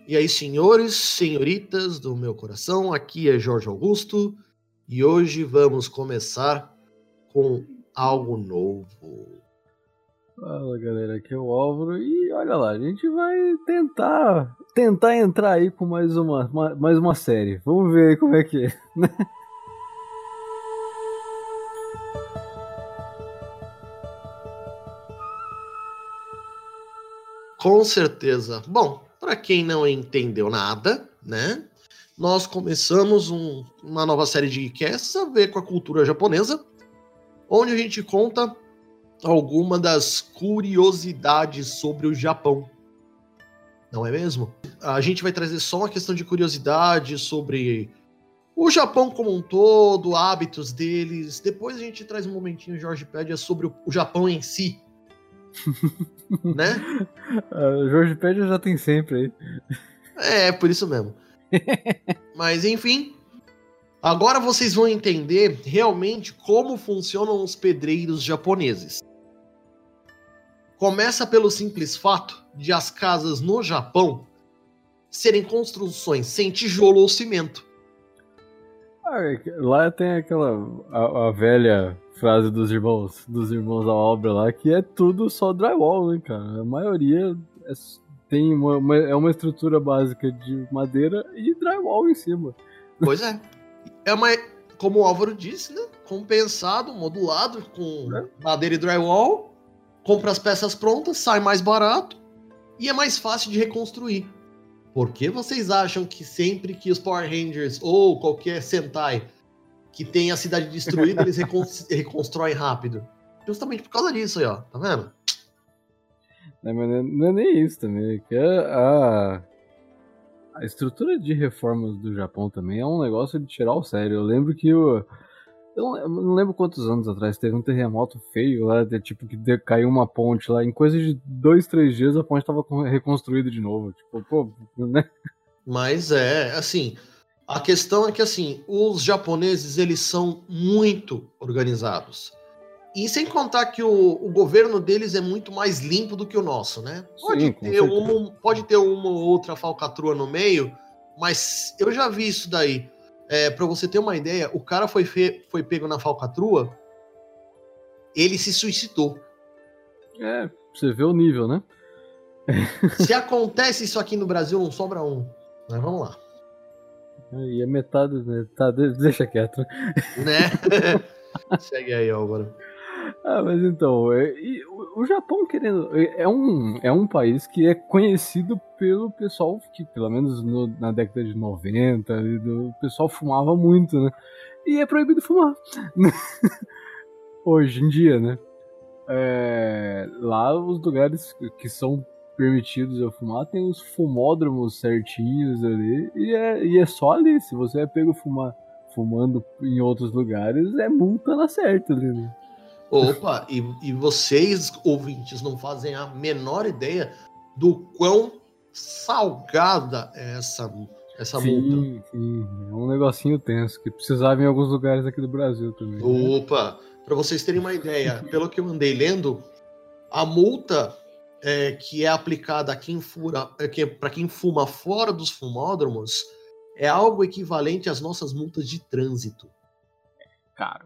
E aí, senhores, senhoritas do meu coração, aqui é Jorge Augusto e hoje vamos começar com algo novo. Fala, galera, aqui é o Álvaro e olha lá, a gente vai tentar entrar aí com mais uma série. Vamos ver aí como é que é. Com certeza. Bom, para quem não entendeu nada, né? Nós começamos uma nova série de casts a ver com a cultura japonesa, onde a gente conta alguma das curiosidades sobre o Japão. Não é mesmo? A gente vai trazer só uma questão de curiosidade sobre o Japão como um todo, hábitos deles. Depois a gente traz um momentinho, Jorgepédia, sobre o Japão em si. Né? O Jorgepédia já tem sempre aí. É, por isso mesmo. Mas enfim, agora vocês vão entender realmente como funcionam os pedreiros japoneses. Começa pelo simples fato de as casas no Japão serem construções sem tijolo ou cimento. Lá tem a velha frase dos irmãos à obra lá, que é tudo só drywall, né, cara? A maioria tem uma estrutura básica de madeira e drywall em cima. Pois é. Como o Álvaro disse, né? Compensado, modulado com madeira e drywall. Compra as peças prontas, sai mais barato e é mais fácil de reconstruir. Por que vocês acham que sempre que os Power Rangers ou qualquer Sentai que tem a cidade destruída, eles reconstroem rápido? Justamente por causa disso aí, ó. Tá vendo? Não é nem isso também. Que a estrutura de reformas do Japão também é um negócio de tirar o sério. Eu lembro que eu não lembro quantos anos atrás teve um terremoto feio lá, tipo, que caiu uma ponte lá. Em coisa de 2, 3 dias a ponte tava reconstruída de novo. Tipo, pô, né? Mas assim, a questão é que, assim, os japoneses, eles são muito organizados. E sem contar que o governo deles é muito mais limpo do que o nosso, né? Pode ter uma ou outra falcatrua no meio, mas eu já vi isso daí. Pra você ter uma ideia, o cara foi pego na falcatrua, ele se suicidou. Você vê o nível, né? Se acontece isso aqui no Brasil, não sobra um. Mas vamos lá. E a metade, deixa quieto. Né? Segue aí, Álvaro. Mas então, o Japão é um país que é conhecido pelo pessoal que, pelo menos na década de 90, o pessoal fumava muito, né? E é proibido fumar. Hoje em dia, né? Lá os lugares que são permitidos a fumar tem os fumódromos certinhos ali, e é só ali. Se você é pego fumando em outros lugares, é multa na certa ali, né? Opa, e vocês, ouvintes, não fazem a menor ideia do quão salgada é essa multa. Sim, é um negocinho tenso, que precisava em alguns lugares aqui do Brasil também. Opa, para vocês terem uma ideia, pelo que eu andei lendo, a multa que é aplicada para quem fuma fora dos fumódromos é algo equivalente às nossas multas de trânsito. Caro.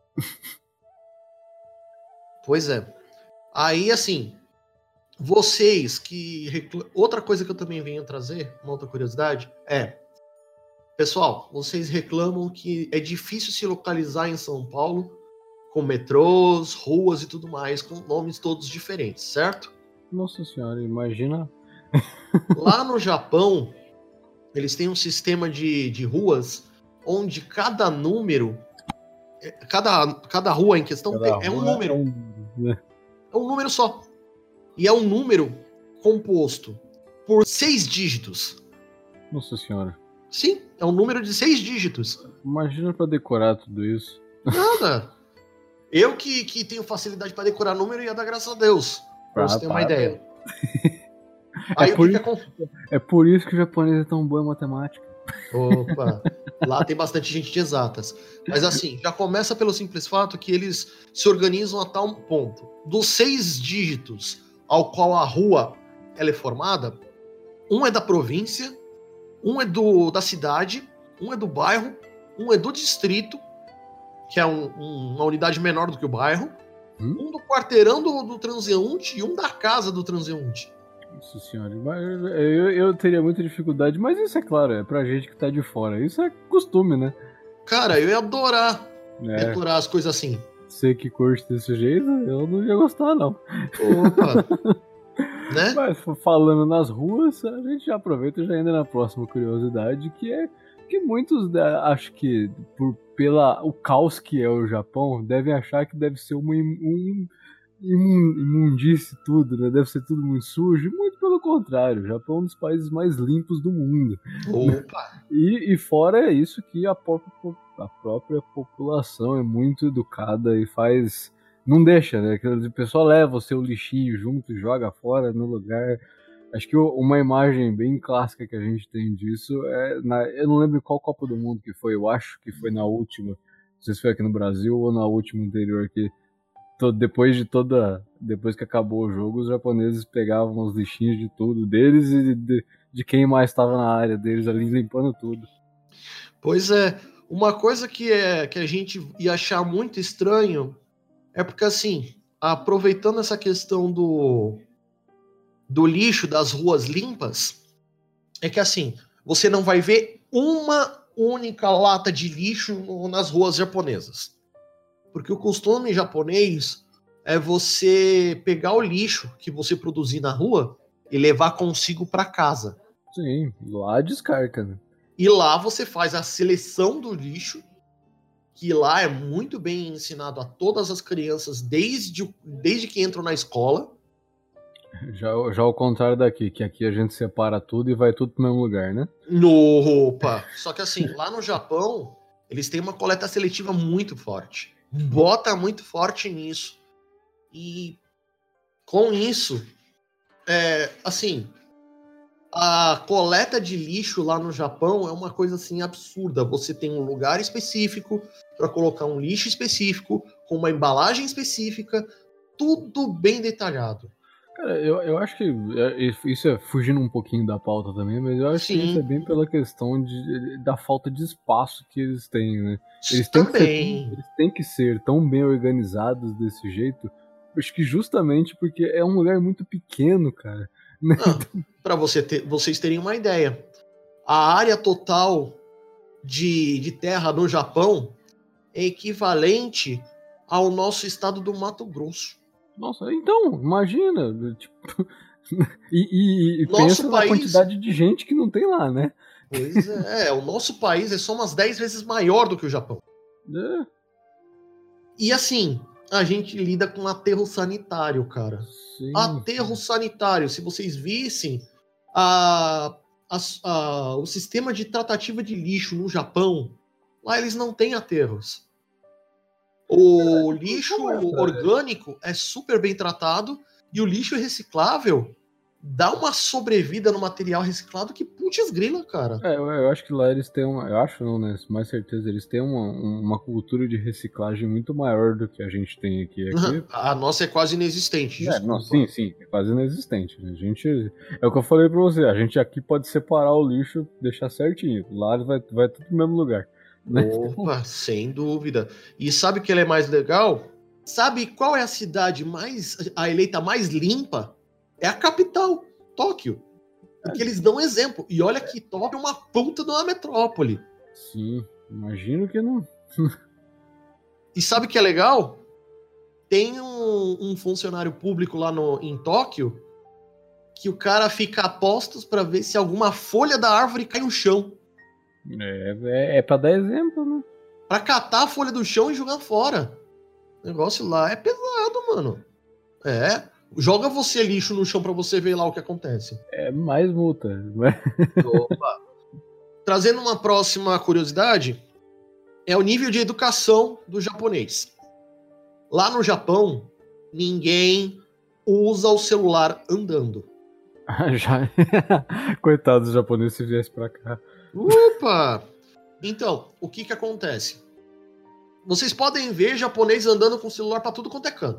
Pois é. Aí, assim, vocês que... Outra coisa que eu também venho trazer, uma outra curiosidade, pessoal, vocês reclamam que é difícil se localizar em São Paulo com metrôs, ruas e tudo mais, com nomes todos diferentes, certo? Nossa senhora, imagina. Lá no Japão, eles têm um sistema de ruas onde cada número... Cada rua em questão é um número. É um número só. E é um número composto por 6 dígitos. Nossa senhora. Sim, é um número de 6 dígitos. Imagina pra decorar tudo isso. Nada. Eu que tenho facilidade pra decorar número ia dar graças a Deus. Pra você ter uma ideia. Aí é por isso que o japonês é tão bom em matemática. Opa, lá tem bastante gente de exatas. Mas assim, já começa pelo simples fato que eles se organizam a tal ponto. Dos 6 dígitos ao qual a rua ela é formada, Um é da província, um é da cidade, um é do bairro, um é do distrito, que é uma unidade menor do que o bairro, um do quarteirão do transeunte e um da casa do transeunte. Nossa senhora, eu teria muita dificuldade, mas isso é claro, é pra gente que tá de fora. Isso é costume, né? Cara, eu ia adorar as coisas assim. Você que curte desse jeito, eu não ia gostar, não. Opa! Né? Mas falando nas ruas, a gente já aproveita e já entra na próxima curiosidade, que é que muitos, acho que pela o caos que é o Japão, devem achar que deve ser uma imundice tudo, né? Deve ser tudo muito sujo. Muito pelo contrário, o Japão é um dos países mais limpos do mundo. Opa! E fora isso que a própria população é muito educada e faz... Não deixa, né? O pessoal leva o seu lixinho junto e joga fora no lugar. Acho que uma imagem bem clássica que a gente tem disso é... eu não lembro qual Copa do Mundo que foi, eu acho que foi na última. Não sei se foi aqui no Brasil ou na última anterior, que depois que acabou o jogo, os japoneses pegavam os lixinhos de tudo deles e de quem mais estava na área deles ali, limpando tudo. Pois é, uma coisa que a gente ia achar muito estranho é porque, assim, aproveitando essa questão do lixo, das ruas limpas, é que, assim, você não vai ver uma única lata de lixo nas ruas japonesas. Porque o costume japonês é você pegar o lixo que você produzir na rua e levar consigo para casa. Sim, lá descarta, né? E lá você faz a seleção do lixo, que lá é muito bem ensinado a todas as crianças desde que entram na escola. Já ao contrário daqui, que aqui a gente separa tudo e vai tudo pro mesmo lugar, né? Opa! Só que assim, lá no Japão, eles têm uma coleta seletiva muito forte. Bota muito forte nisso. E com isso, assim, a coleta de lixo lá no Japão é uma coisa assim absurda. Você tem um lugar específico para colocar um lixo específico, com uma embalagem específica, tudo bem detalhado. Cara, eu acho que isso é fugindo um pouquinho da pauta também, mas eu acho que isso é bem pela questão da falta de espaço que eles têm, né? Eles têm que ser tão bem organizados desse jeito, acho que justamente porque é um lugar muito pequeno, cara. Para vocês terem uma ideia, a área total de terra no Japão é equivalente ao nosso estado do Mato Grosso. Nossa, então, imagina, tipo, e pensa na quantidade de gente que não tem lá, né? Pois é, o nosso país é só umas 10 vezes maior do que o Japão. É. E assim, a gente lida com aterro sanitário, cara. Sim. Aterro sanitário, se vocês vissem o sistema de tratativa de lixo no Japão, lá eles não têm aterros. O lixo orgânico é super bem tratado e o lixo reciclável dá uma sobrevida no material reciclado que putz grila, cara. Eu acho que lá eles têm eu acho não, né? Com mais certeza, eles têm uma cultura de reciclagem muito maior do que a gente tem aqui. A nossa é quase inexistente, desculpa. Sim, é quase inexistente. A gente, é o que eu falei pra você, a gente aqui pode separar o lixo, deixar certinho. Lá vai tudo no mesmo lugar. Opa, sem dúvida. E sabe o que é mais legal? Sabe qual é a cidade a eleita mais limpa? É a capital, Tóquio. Porque eles dão exemplo. E olha que Tóquio é uma puta de uma metrópole. Sim, imagino que não. E sabe o que é legal? Tem um funcionário público lá em Tóquio que o cara fica a postos pra ver se alguma folha da árvore cai no chão. É pra dar exemplo, né? Pra catar a folha do chão e jogar fora. O negócio lá é pesado, mano. Joga você lixo no chão pra você ver lá o que acontece. É mais multa. Opa. Trazendo uma próxima curiosidade, é o nível de educação do japonês. Lá no Japão, ninguém usa o celular andando. Já. Coitado dos japoneses se viesse pra cá. Opa! Então, o que acontece? Vocês podem ver japonês andando com o celular pra tudo quanto é canto.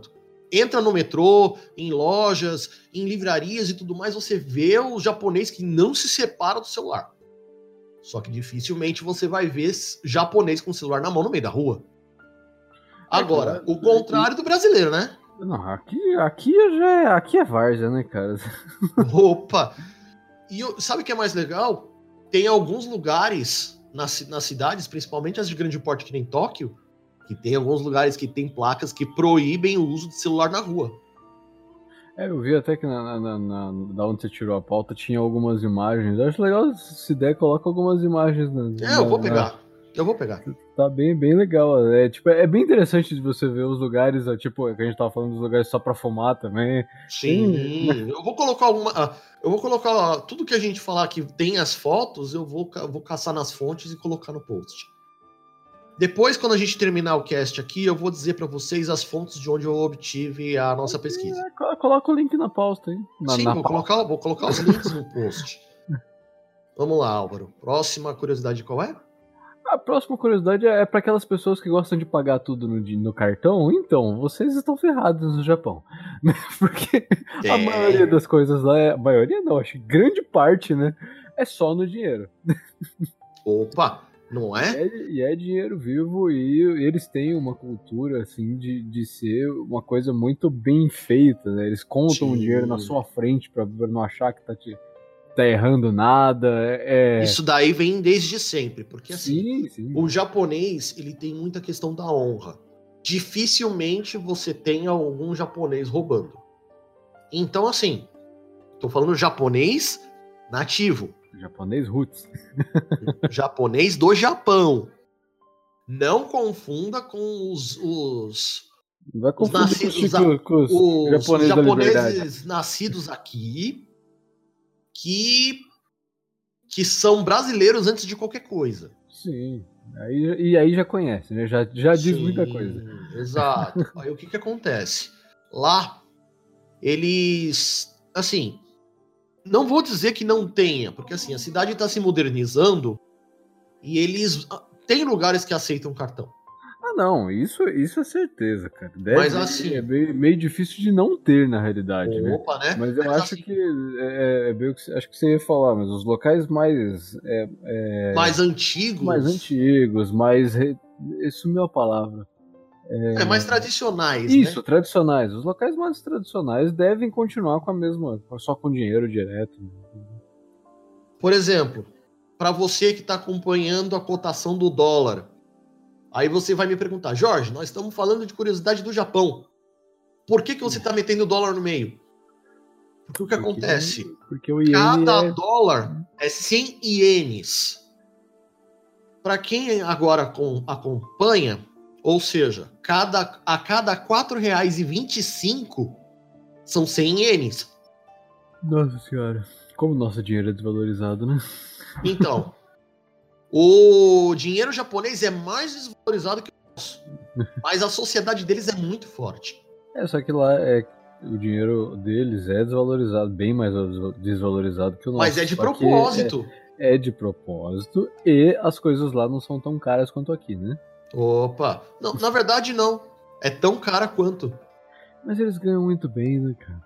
entra no metrô, em lojas, em livrarias e tudo mais, você vê o japonês que não se separa do celular. Só que dificilmente você vai ver japonês com o celular na mão no meio da rua. Agora, o contrário do brasileiro, né? Não, aqui é várzea, né, cara? Opa! E sabe o que é mais legal? Tem alguns lugares nas cidades, principalmente as de grande porte que nem Tóquio, que tem alguns lugares que tem placas que proíbem o uso de celular na rua. Eu vi até que da onde você tirou a pauta tinha algumas imagens. Eu acho legal, se der, coloca algumas imagens. Eu vou pegar. Eu vou pegar. Tá bem legal. É bem interessante de você ver os lugares, tipo, que a gente tava falando dos lugares só pra fumar também. Sim, eu vou colocar tudo que a gente falar que tem as fotos, eu vou caçar nas fontes e colocar no post. Depois, quando a gente terminar o cast aqui, eu vou dizer pra vocês as fontes de onde eu obtive a nossa pesquisa. Coloca o link na pauta, hein? Sim, vou colocar os links no post. Vamos lá, Álvaro. Próxima curiosidade qual é? A próxima curiosidade é para aquelas pessoas que gostam de pagar tudo no cartão. Então, vocês estão ferrados no Japão. Porque a maioria das coisas lá, a maioria não, acho que grande parte, né, é só no dinheiro. Opa, não é? E é dinheiro vivo e eles têm uma cultura, assim, de ser uma coisa muito bem feita, né? Eles contam o dinheiro na sua frente para não achar que tá errando nada. Isso daí vem desde sempre, porque assim, sim. O japonês, ele tem muita questão da honra. Dificilmente você tem algum japonês roubando. Então, assim, tô falando japonês nativo. Japonês roots. Japonês do Japão. Não confunda com os japoneses nascidos aqui, que são brasileiros antes de qualquer coisa. Sim. Aí já conhece, né? Já diz muita coisa. Exato. Aí o que acontece? Lá, eles... Assim, não vou dizer que não tenha, porque assim, a cidade está se modernizando e eles... Tem lugares que aceitam cartão. Ah, não, isso é certeza, cara. Mas assim... É meio difícil de não ter, na realidade, né? Mas eu acho assim, que acho que você ia falar, mas os locais mais antigos, isso sumiu a palavra. Mais tradicionais, isso, né? Tradicionais. Os locais mais tradicionais devem continuar com a mesma, só com dinheiro direto. Por exemplo, para você que está acompanhando a cotação do dólar, aí você vai me perguntar, Jorge, nós estamos falando de curiosidade do Japão. Por que você está metendo o dólar no meio? Porque o que acontece? Porque o iene cada dólar é 100 ienes. Para quem agora acompanha, ou seja, a cada R$ 4,25 são 100 ienes. Nossa senhora, como nosso dinheiro é desvalorizado, né? Então, o dinheiro japonês é mais desvalorizado que o nosso, mas a sociedade deles é muito forte. Só que lá o dinheiro deles é desvalorizado, bem mais desvalorizado que o nosso. Mas é de propósito. É de propósito e as coisas lá não são tão caras quanto aqui, né? Opa! Não, na verdade não. É tão cara quanto. Mas eles ganham muito bem, né, cara?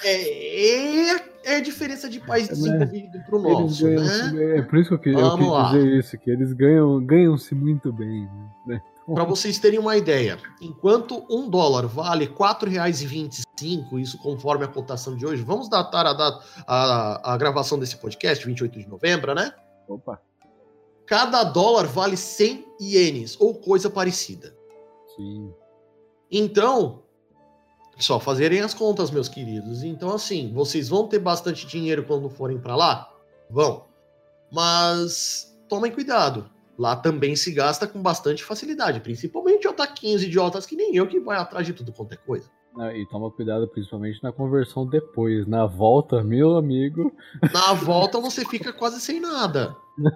É a diferença de país desenvolvido pro nosso, né? É por isso que eu quis dizer isso, que eles ganham-se muito bem, né? Para vocês terem uma ideia, enquanto $1 vale R$ 4,25, isso conforme a cotação de hoje, vamos datar a gravação desse podcast, 28 de novembro, né? Opa! Cada dólar vale 100 ienes, ou coisa parecida. Sim. Então, só fazerem as contas, meus queridos. Então, assim, vocês vão ter bastante dinheiro quando forem para lá? Vão. Mas tomem cuidado. Lá também se gasta com bastante facilidade, principalmente otaquinhos idiotas que nem eu, que vai atrás de tudo quanto é coisa. E toma cuidado principalmente na conversão depois. Na volta, meu amigo... Na volta você fica quase sem nada.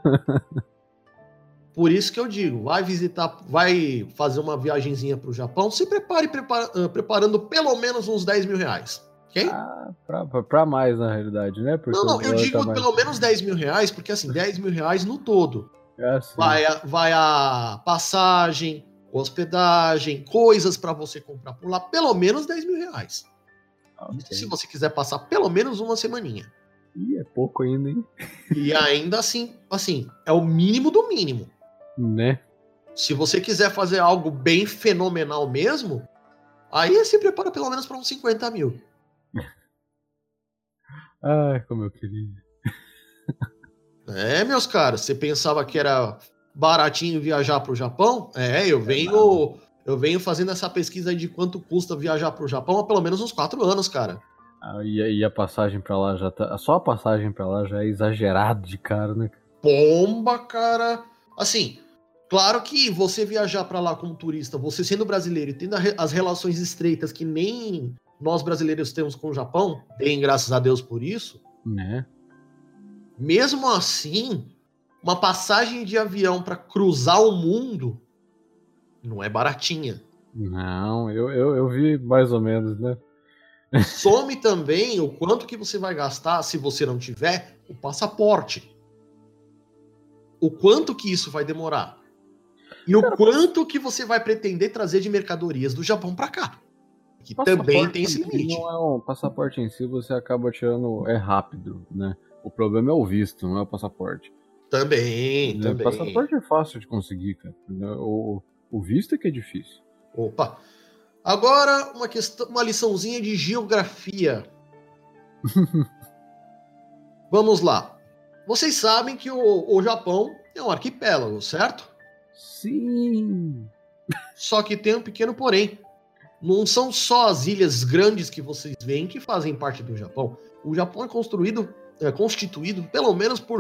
Por isso que eu digo, vai fazer uma viagenzinha pro Japão, se prepare preparando pelo menos uns R$10 mil, ok? Pra mais, na realidade, né? Porque não, eu digo pelo menos R$10 mil, porque assim, R$10 mil no todo. Assim. Vai a passagem, hospedagem, coisas para você comprar por lá, pelo menos R$10.000. Okay. Isso se você quiser passar pelo menos uma semaninha. Ih, é pouco ainda, hein? E ainda assim, é o mínimo do mínimo. Né? Se você quiser fazer algo bem fenomenal mesmo, aí se prepara pelo menos para uns 50 mil. Ai, como eu queria. Meus caros, você pensava que era baratinho viajar para o Japão? Eu venho fazendo essa pesquisa aí de quanto custa viajar para o Japão há pelo menos uns 4 anos, cara. E a passagem pra lá já tá. Só a passagem pra lá já é exagerado de caro, né? Bomba, cara. Assim, claro que você viajar para lá como turista, você sendo brasileiro e tendo as relações estreitas que nem nós brasileiros temos com o Japão, bem, graças a Deus por isso. Né? Mesmo assim, uma passagem de avião para cruzar o mundo não é baratinha. Não, eu vi mais ou menos, né? Some também o quanto que você vai gastar se você não tiver o passaporte. O quanto que isso vai demorar. E o quanto que você vai pretender trazer de mercadorias do Japão para cá. Que também tem esse limite. Não é um passaporte em si, você acaba tirando. É rápido, né? O problema é o visto, não é o passaporte. Também. O passaporte é fácil de conseguir, cara. O visto é que é difícil. Opa. Agora, uma liçãozinha de geografia. Vamos lá. Vocês sabem que o Japão é um arquipélago, certo? Sim. Só que tem um pequeno porém. Não são só as ilhas grandes que vocês veem que fazem parte do Japão. O Japão é constituído pelo menos por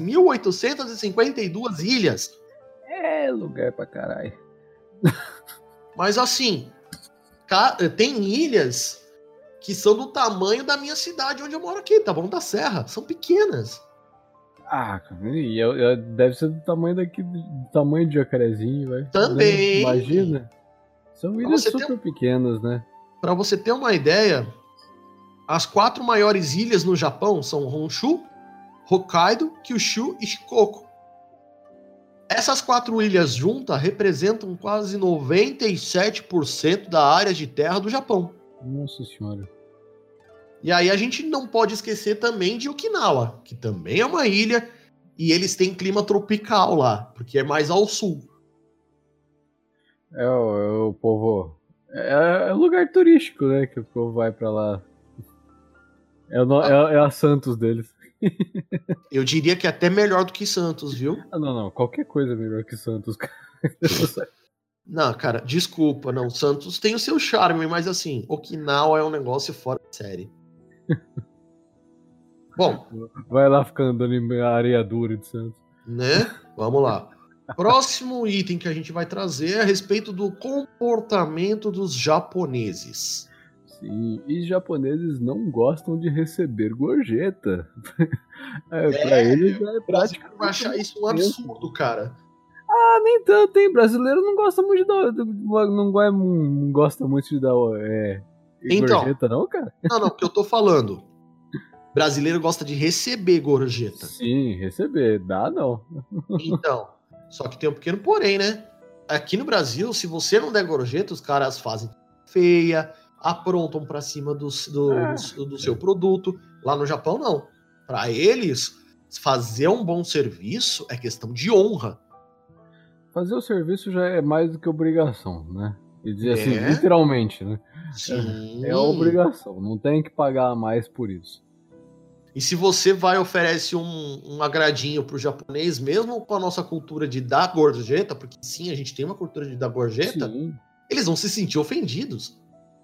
6.852 ilhas. É lugar pra caralho. Mas assim, tem ilhas que são do tamanho da minha cidade onde eu moro aqui, Taboão da Serra. São pequenas. Ah, deve ser do tamanho do tamanho de Jacarezinho, velho. Também. Imagina. São ilhas super pequenas, né? Pra você ter uma ideia, as 4 maiores ilhas no Japão são Honshu, Hokkaido, Kyushu e Shikoku. Essas 4 ilhas juntas representam quase 97% da área de terra do Japão. Nossa senhora. E aí a gente não pode esquecer também de Okinawa, que também é uma ilha, e eles têm clima tropical lá, porque é mais ao sul. O povo... É lugar turístico, né? Que o povo vai pra lá. É a Santos deles. Eu diria que é até melhor do que Santos, viu? Não. Qualquer coisa é melhor que Santos, cara. Não, cara, desculpa, não. Santos tem o seu charme, mas assim, Okinawa é um negócio fora de série. Bom. Vai lá ficar andando em areia dura de Santos. Né? Vamos lá. Próximo item que a gente vai trazer é a respeito do comportamento dos japoneses. Sim, e japoneses não gostam de receber gorjeta. Pra eles é prático. Vai achar isso um absurdo, cara. Ah, nem tanto, hein? Brasileiro não gosta muito de dar. Não gosta muito de dar gorjeta, não, cara? Não, porque eu tô falando. Brasileiro gosta de receber gorjeta. Sim, receber. Dá, não. Então, só que tem um pequeno porém, né? Aqui no Brasil, se você não der gorjeta, os caras fazem feia, aprontam pra cima do seu produto. Lá no Japão, não. Pra eles, fazer um bom serviço é questão de honra. Fazer o serviço já é mais do que obrigação, né? E dizer assim, literalmente, né? Sim. É obrigação, não tem que pagar mais por isso. E se você vai e oferece um agradinho pro japonês, mesmo com a nossa cultura de dar gorjeta, porque sim, a gente tem uma cultura de dar gorjeta, sim, eles vão se sentir ofendidos.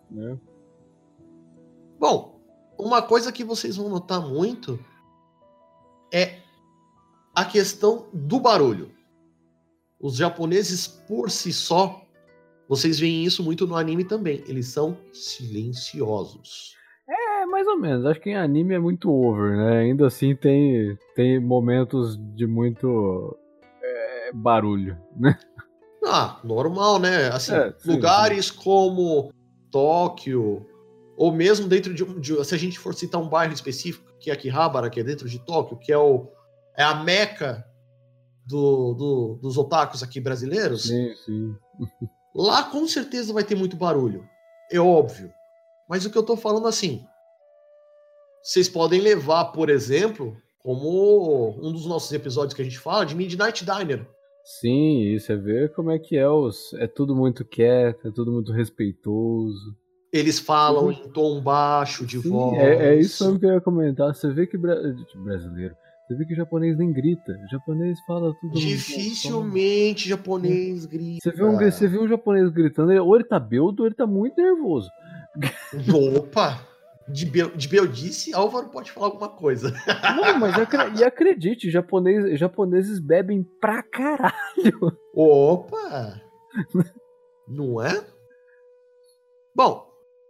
Bom, uma coisa que vocês vão notar muito é a questão do barulho. Os japoneses, por si só, vocês veem isso muito no anime também, eles são silenciosos. Mais ou menos. Acho que em anime é muito over, né? Ainda assim tem momentos de muito barulho, né? Ah, normal, né? Assim, lugares como Tóquio, ou mesmo dentro se a gente for citar um bairro específico, que é Akihabara, que é dentro de Tóquio, que é a meca dos otakus aqui brasileiros. Sim. Lá com certeza vai ter muito barulho. É óbvio. Mas o que eu tô falando assim, vocês podem levar, por exemplo, como um dos nossos episódios que a gente fala, de Midnight Diner. Sim, isso é ver como é que é é tudo muito quieto, é tudo muito respeitoso. Eles falam em tom baixo de Sim, é voz. isso mesmo que eu ia comentar. Você vê que brasileiro, você vê que japonês nem grita. O japonês fala tudo no Dificilmente japonês grita. Você vê um japonês gritando, ou ele tá bêbado ou ele tá muito nervoso. Opa! De Beldice, Álvaro pode falar alguma coisa. Não, mas acredite, japoneses bebem pra caralho. Opa! Não é? Bom,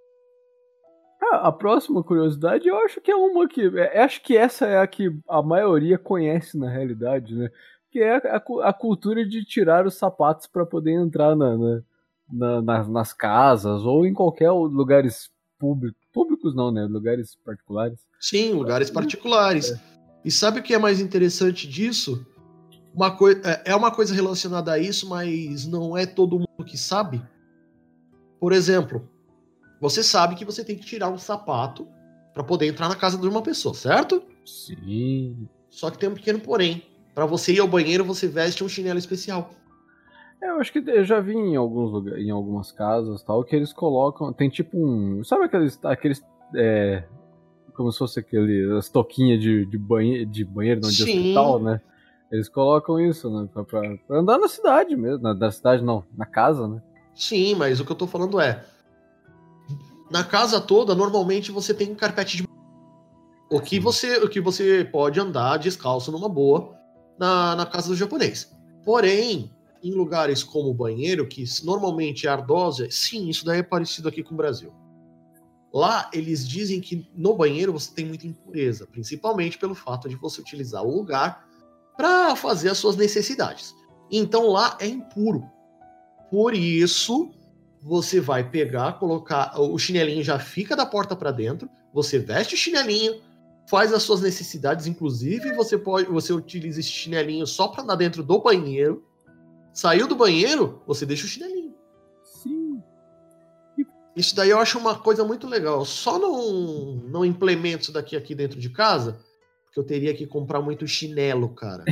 A próxima curiosidade, eu acho que é uma que... Acho que essa é a que a maioria conhece na realidade, né? Que é a cultura de tirar os sapatos para poder entrar nas casas ou em qualquer lugares públicos não, né? Lugares particulares. sim, lugares particulares. E sabe o que é mais interessante disso? É uma coisa relacionada a isso, mas não é todo mundo que sabe. Por exemplo, você sabe que você tem que tirar um sapato para poder entrar na casa de uma pessoa, certo? Sim. Só que tem um pequeno porém. Para você ir ao banheiro, você veste um chinelo especial. Eu acho que eu já vi em em algumas casas tal, que eles colocam. Tem tipo um. Sabe aqueles como se fosse as toquinhas de banheiro não, de Sim. hospital, né? Eles colocam isso, né? Pra andar na cidade mesmo. Na cidade não, na casa, né? Sim, mas o que eu tô falando é. Na casa toda, normalmente você tem um carpete de. O que você pode andar descalço numa boa na casa do japonês. Porém, em lugares como o banheiro, que normalmente é ardósia, sim, isso daí é parecido aqui com o Brasil. Lá, eles dizem que no banheiro você tem muita impureza, principalmente pelo fato de você utilizar o lugar para fazer as suas necessidades. Então lá é impuro. Por isso, você vai pegar, colocar o chinelinho já fica da porta para dentro, você veste o chinelinho, faz as suas necessidades, inclusive você utiliza esse chinelinho só para andar dentro do banheiro. Saiu do banheiro, você deixa o chinelinho. Sim. Isso daí eu acho uma coisa muito legal. Só não implemento isso daqui aqui dentro de casa, porque eu teria que comprar muito chinelo, cara.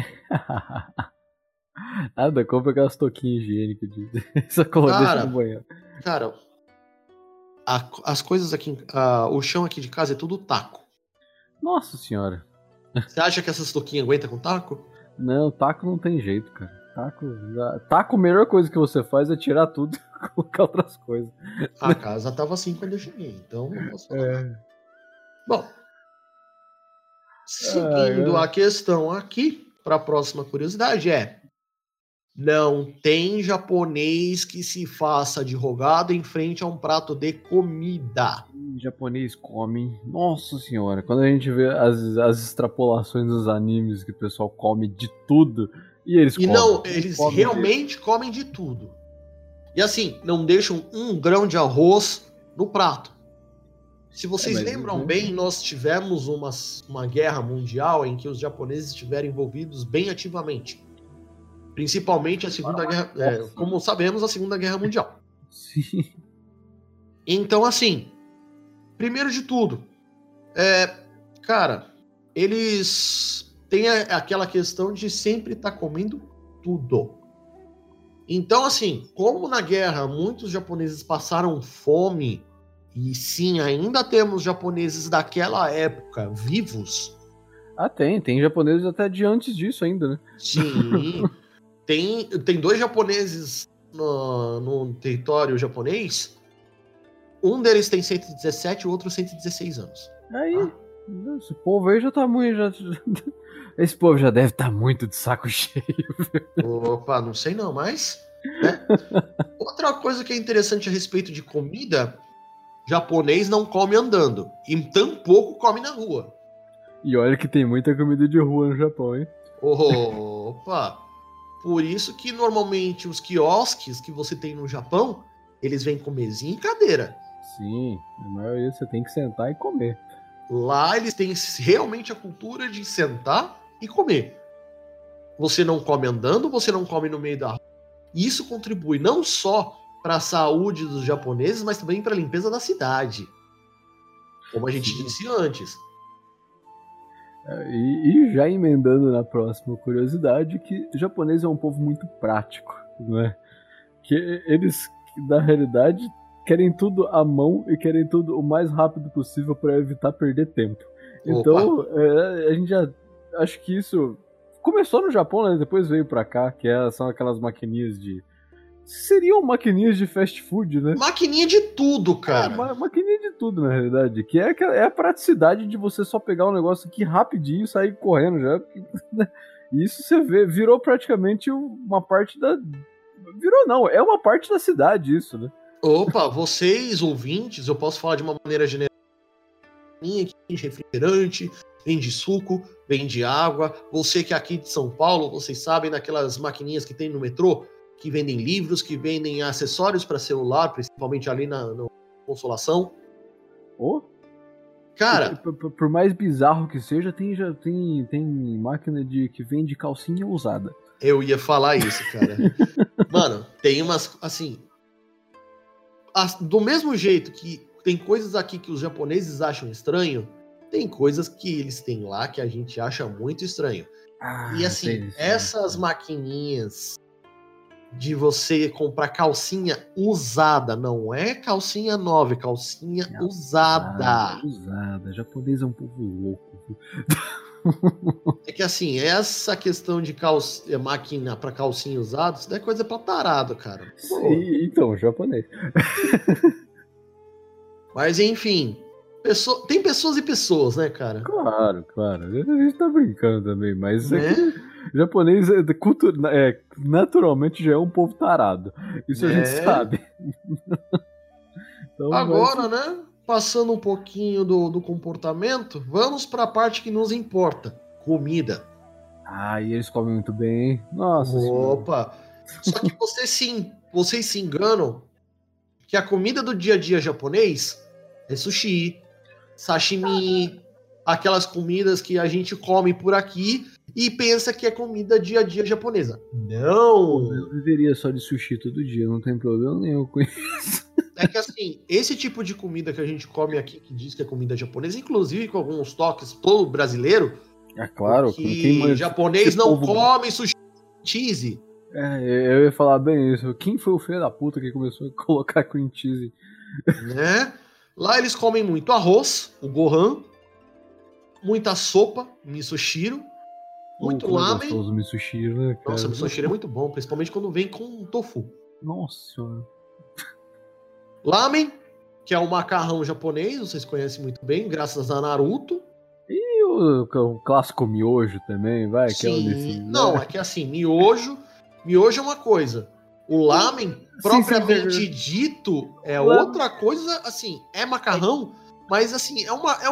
Nada, compra aquelas toquinhas higiênicas só deixa no banheiro. Cara, as coisas aqui, o chão aqui de casa é tudo taco. Nossa senhora. Você acha que essas toquinhas aguentam com taco? Não, taco não tem jeito, cara. Taco, a melhor coisa que você faz é tirar tudo e colocar outras coisas. A casa tava assim quando eu cheguei, então não posso falar nada. Bom, seguindo a questão aqui, para a próxima curiosidade não tem japonês que se faça de rogado em frente a um prato de comida. Japonês come. Nossa senhora, quando a gente vê as extrapolações dos animes que o pessoal come de tudo, e eles comem. Não, eles realmente comem de tudo. E assim, não deixam um grão de arroz no prato. Se vocês lembram bem, nós tivemos uma guerra mundial em que os japoneses estiveram envolvidos bem ativamente. Principalmente a Segunda Guerra... como sabemos, a Segunda Guerra Mundial. Sim. Então, assim, primeiro de tudo, cara, eles têm aquela questão de sempre estar comendo tudo. Então, assim, como na guerra muitos japoneses passaram fome, e sim, ainda temos japoneses daquela época vivos. Tem japoneses até de antes disso ainda, né? Sim, tem 2 japoneses no território japonês. Um deles tem 117 e o outro 116 anos. Aí, esse povo aí já tá muito... Esse povo já deve estar muito de saco cheio. Opa, não sei não, mas... Outra coisa que é interessante a respeito de comida, japonês não come andando. E tampouco come na rua. E olha que tem muita comida de rua no Japão, hein? Opa! Por isso que normalmente os quiosques que você tem no Japão, eles vêm com mesinha e cadeira. Sim, na maioria você tem que sentar e comer. Lá eles têm realmente a cultura de sentar e comer. Você não come andando, você não come no meio da rua. E isso contribui não só para a saúde dos japoneses, mas também para a limpeza da cidade. Como a gente disse antes. E já emendando na próxima curiosidade, que o japonês é um povo muito prático, não é? Que eles, na realidade, querem tudo à mão e querem tudo o mais rápido possível para evitar perder tempo. Então, a gente já... Acho que isso começou no Japão, né? Depois veio pra cá, que são aquelas maquininhas de... Seriam maquininhas de fast food, né? Maquininha de tudo, cara. Maquininha de tudo, na realidade. Que é a praticidade de você só pegar um negócio aqui rapidinho e sair correndo já. E isso você vê, virou praticamente uma parte da... Virou não, é uma parte da cidade isso, né? Opa, vocês ouvintes, eu posso falar de uma maneira geral. Aqui vende refrigerante, vende suco, vende água. Você que é aqui de São Paulo, vocês sabem daquelas maquininhas que tem no metrô, que vendem livros, que vendem acessórios para celular, principalmente ali na Consolação. Oh? Cara, por mais bizarro que seja, tem máquina que vende calcinha usada. Eu ia falar isso, cara. Mano, tem umas, assim... Do mesmo jeito que tem coisas aqui que os japoneses acham estranho, tem coisas que eles têm lá que a gente acha muito estranho. E assim, essas maquininhas de você comprar calcinha usada, não é calcinha nova, é calcinha usada. Usada. Japonês é um povo louco. É que assim, essa questão de máquina para calcinha usada, isso não é coisa pra tarado, cara. Sim, então, japonês. Mas enfim, tem pessoas e pessoas, né, cara? Claro. A gente tá brincando também, mas é que japonês naturalmente já é um povo tarado. Isso a gente sabe. Então, agora, né? Passando um pouquinho do comportamento, vamos para a parte que nos importa: comida. E eles comem muito bem, hein? Nossa. Opa! Só que vocês se enganam que a comida do dia a dia japonês é sushi, sashimi, aquelas comidas que a gente come por aqui e pensa que é comida dia a dia japonesa. Não! Eu viveria só de sushi todo dia, não tem problema nenhum com isso. É que assim, esse tipo de comida que a gente come aqui, que diz que é comida japonesa, inclusive com alguns toques todo brasileiro. É claro, que japonês não come sushi cheese. Eu ia falar bem isso. Quem foi o filho da puta que começou a colocar cream cheese? Né? Lá eles comem muito arroz, o gohan, muita sopa, misoshiro, muito lamen. Gostoso misoshiro, né, cara? Nossa, misoshiro é muito bom, principalmente quando vem com tofu. Nossa senhora. Lamen, que é o macarrão japonês, vocês conhecem muito bem, graças a Naruto. E o clássico miojo também, vai? Sim, que é o desse, não, é que assim, miojo é uma coisa. O lamen, propriamente dito, é outra coisa, assim, é macarrão, mas assim,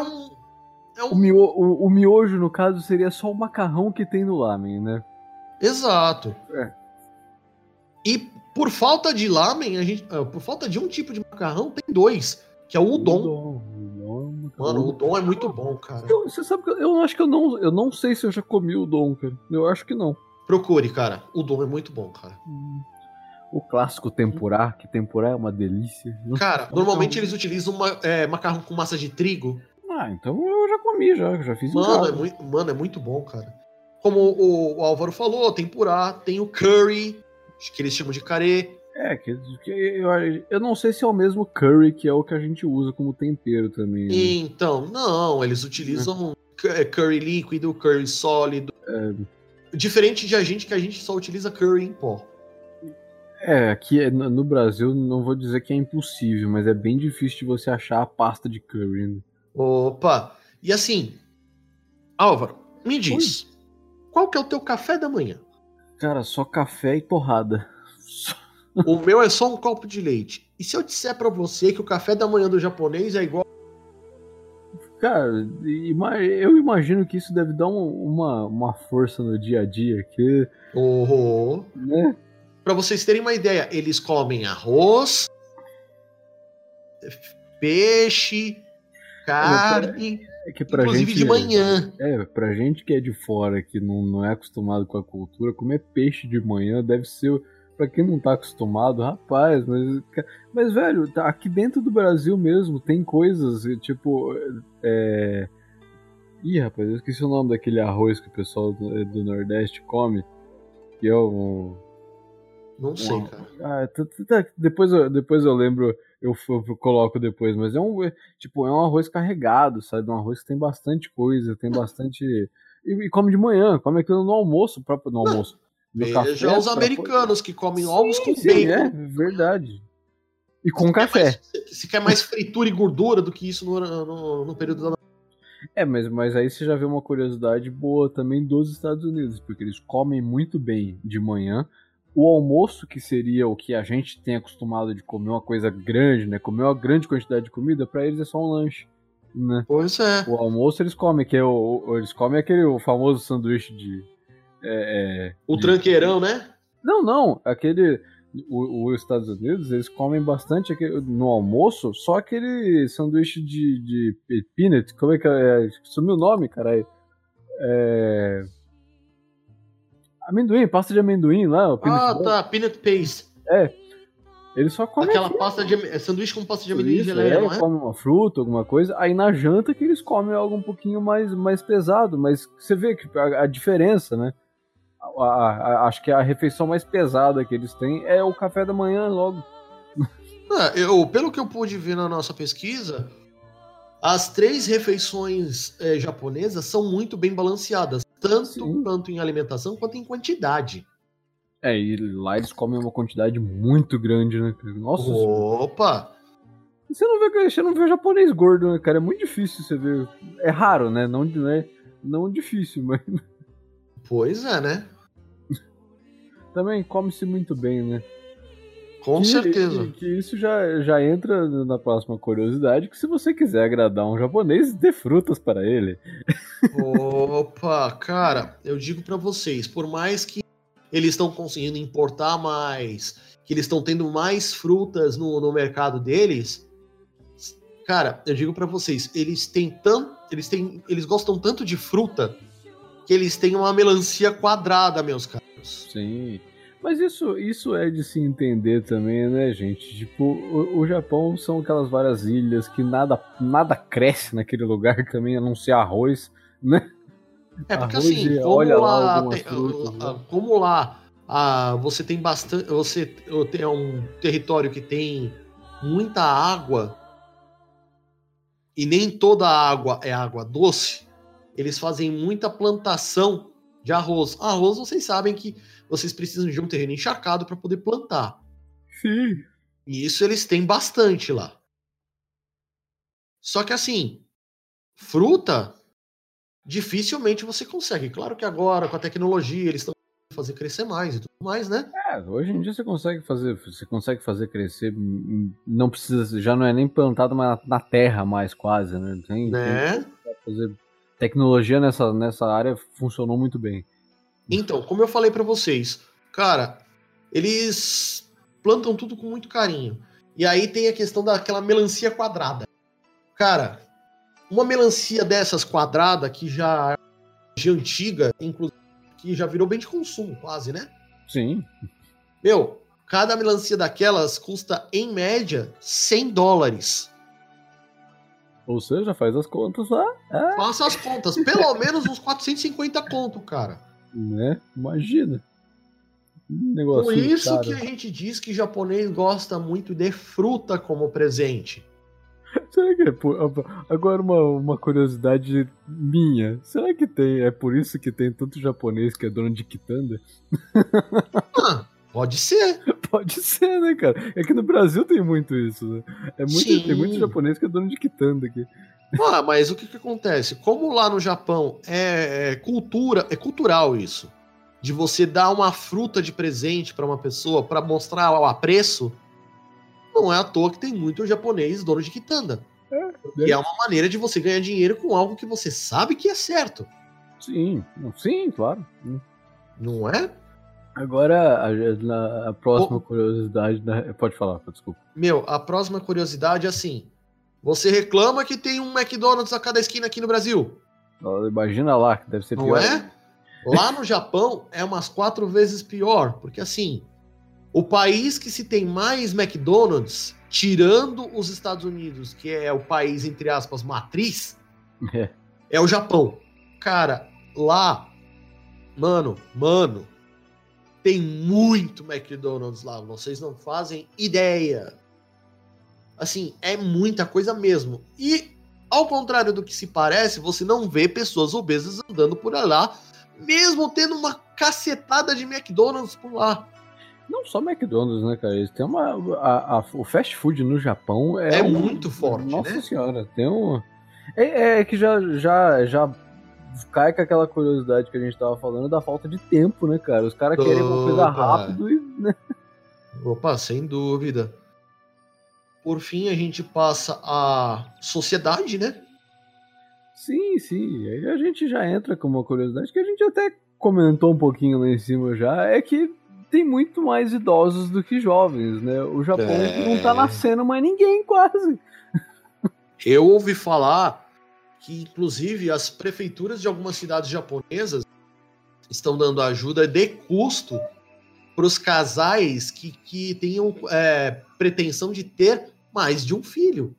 O miojo, no caso, seria só o macarrão que tem no lamen, né? Exato. E por falta de lamen, por falta de um tipo de macarrão, tem dois, que é o udon. Mano, o udon é muito bom, cara. Você sabe que eu acho que eu não sei se eu já comi o udon, cara. Eu acho que não. Procure, cara. O udon é muito bom, cara. O clássico tempurá, que tempurá é uma delícia. Cara, normalmente eles utilizam macarrão com massa de trigo. Então eu já comi, já fiz Mano, é muito bom, cara. Como o Álvaro falou, tempurá, tem o curry, que eles chamam de carê. Eu não sei se é o mesmo curry que é o que a gente usa como tempero também. Né? Então, não, eles utilizam curry líquido, curry sólido. Diferente de que a gente só utiliza curry em pó. Aqui no Brasil não vou dizer que é impossível, mas é bem difícil de você achar a pasta de curry. Né? Opa! E assim, Álvaro, me diz, qual que é o teu café da manhã? Cara, só café e torrada. O meu é só um copo de leite. E se eu disser pra você que o café da manhã do japonês é igual... Cara, eu imagino que isso deve dar uma força no dia a dia. Né? Pra vocês terem uma ideia, eles comem arroz, peixe, carne, pra inclusive gente, de manhã. Pra gente que é de fora, que não é acostumado com a cultura, comer peixe de manhã deve ser pra quem não tá acostumado, rapaz, mas velho, aqui dentro do Brasil mesmo tem coisas, tipo, Ih, rapaz, eu esqueci o nome daquele arroz que o pessoal do Nordeste come, que é um... Não sei, cara. Depois eu lembro, eu coloco depois, mas tipo, é um arroz carregado, sabe? Um arroz que tem bastante coisa, tem bastante... E come de manhã, come aquilo no almoço, próprio no almoço. No Veja café, os americanos que comem ovos com sim, bacon. é verdade. E com café. Se quer mais fritura e gordura do que isso no período da... Mas aí você já vê uma curiosidade boa também dos Estados Unidos, porque eles comem muito bem de manhã. O almoço, que seria o que a gente tem acostumado de comer uma coisa grande, né? Comer uma grande quantidade de comida, pra eles é só um lanche, né? Pois é. O almoço eles comem, eles comem o famoso sanduíche de... tranqueirão, né? Não, os Estados Unidos, eles comem bastante no almoço, só aquele sanduíche de peanut, como é que é? Sumiu o nome, caralho. Amendoim, pasta de amendoim lá. Peanut paste. Eles só comem aquela pasta de sanduíche com pasta de amendoim e geleia, não é? Comem uma fruta, alguma coisa. Aí na janta que eles comem algo um pouquinho mais pesado, mas você vê que a diferença, né? Acho que a refeição mais pesada que eles têm é o café da manhã logo. Pelo que eu pude ver na nossa pesquisa, as 3 refeições japonesas são muito bem balanceadas, tanto em alimentação quanto em quantidade. E lá eles comem uma quantidade muito grande, né? Nossa. Opa! Você não vê japonês gordo, né, cara? É muito difícil você ver. É raro, né? Não difícil, mas... Pois é, né? Também come-se muito bem, né? Com certeza. Que isso já entra na próxima curiosidade, que se você quiser agradar um japonês, dê frutas para ele. Opa, cara, eu digo para vocês, por mais que eles estão conseguindo importar mais, que eles estão tendo mais frutas no mercado deles, cara, eu digo para vocês, eles gostam tanto de fruta que eles têm uma melancia quadrada, meus caros. Sim. Mas isso é de se entender também, né, gente? Tipo, o Japão são aquelas várias ilhas que nada cresce naquele lugar também, a não ser arroz, né? Porque arroz assim, como lá você tem bastante, você tem um território que tem muita água e nem toda a água é água doce, eles fazem muita plantação de arroz. Arroz, vocês sabem que vocês precisam de um terreno encharcado para poder plantar. Sim. E isso eles têm bastante lá. Só que assim, fruta, dificilmente você consegue. Claro que agora, com a tecnologia, eles estão fazer crescer mais e tudo mais, né? Hoje em dia você consegue fazer crescer, não precisa, já não é nem plantado na terra mais quase, né? Tem fazer tecnologia nessa área funcionou muito bem. Então, como eu falei para vocês, cara, eles plantam tudo com muito carinho. E aí tem a questão daquela melancia quadrada. Cara, uma melancia dessas quadrada, que já é de antiga, inclusive, que já virou bem de consumo quase, né? Sim. Meu, cada melancia daquelas custa, em média, $100. Ou seja, faz as contas lá. Faça as contas, pelo menos uns 450 conto, cara. Né? Imagina. Negócio por isso caro. Que a gente diz que japonês gosta muito de fruta como presente. Será que agora uma curiosidade minha. Será que é por isso que tem tanto japonês que é dono de quitanda? Pode ser. Pode ser, né, cara? É que no Brasil tem muito isso, né? Tem muito japonês que é dono de quitanda aqui. Mas o que acontece? Como lá no Japão é cultural isso, de você dar uma fruta de presente para uma pessoa para mostrar o apreço, não é à toa que tem muito japonês dono de quitanda. Que é uma maneira de você ganhar dinheiro com algo que você sabe que é certo. Sim, claro. Não é? Agora, a próxima curiosidade... Pode falar, desculpa. A próxima curiosidade é assim... Você reclama que tem um McDonald's a cada esquina aqui no Brasil. Imagina lá, que deve ser pior. Não é? Lá no Japão é umas 4 vezes pior, porque assim, O país que se tem mais McDonald's, tirando os Estados Unidos, que é o país, entre aspas, matriz, é o Japão. Cara, lá, mano, tem muito McDonald's lá. Vocês não fazem ideia. Assim, é muita coisa mesmo. E, ao contrário do que se parece, você não vê pessoas obesas andando por lá, mesmo tendo uma cacetada de McDonald's por lá. Não só McDonald's, né, cara? Eles têm o fast food no Japão é muito forte, Nossa né? senhora, tem um... É que já cai com aquela curiosidade que a gente tava falando da falta de tempo, né, cara? Os caras querem uma coisa rápido e... Né? Opa, sem dúvida. Por fim, a gente passa a sociedade, né? Sim. Aí a gente já entra com uma curiosidade que a gente até comentou um pouquinho lá em cima já, é que tem muito mais idosos do que jovens, né? O Japão não tá nascendo mais ninguém, quase. Eu ouvi falar que, inclusive, as prefeituras de algumas cidades japonesas estão dando ajuda de custo para os casais que tenham pretensão de ter mais de um filho.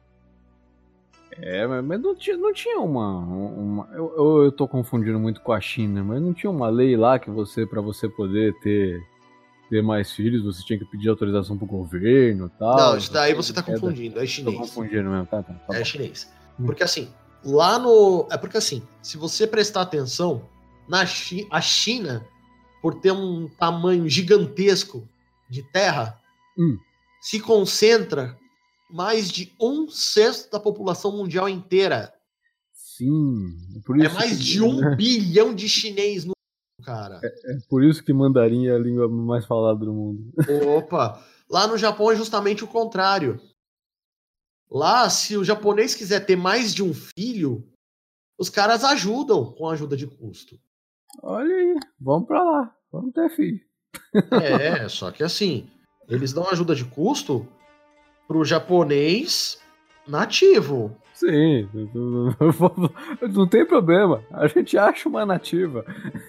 Mas não tinha uma eu tô confundindo muito com a China, mas não tinha uma lei lá que para você poder ter mais filhos, você tinha que pedir autorização pro governo e tal? Não, isso daí você tá confundindo, é chinês. Tô confundindo mesmo, tá é chinês. Porque assim, lá no... porque assim, se você prestar atenção, a China, por ter um tamanho gigantesco de terra, se concentra mais de 1/6 da população mundial inteira. Sim. Por isso mais de 1 bilhão de chinês no mundo, cara. É por isso que mandarim é a língua mais falada do mundo. Opa! Lá no Japão é justamente o contrário. Lá, se o japonês quiser ter mais de um filho, os caras ajudam com ajuda de custo. Olha aí, vamos pra lá, vamos ter filho. Só que assim, eles dão ajuda de custo pro japonês nativo. Sim, não tem problema, a gente acha uma nativa.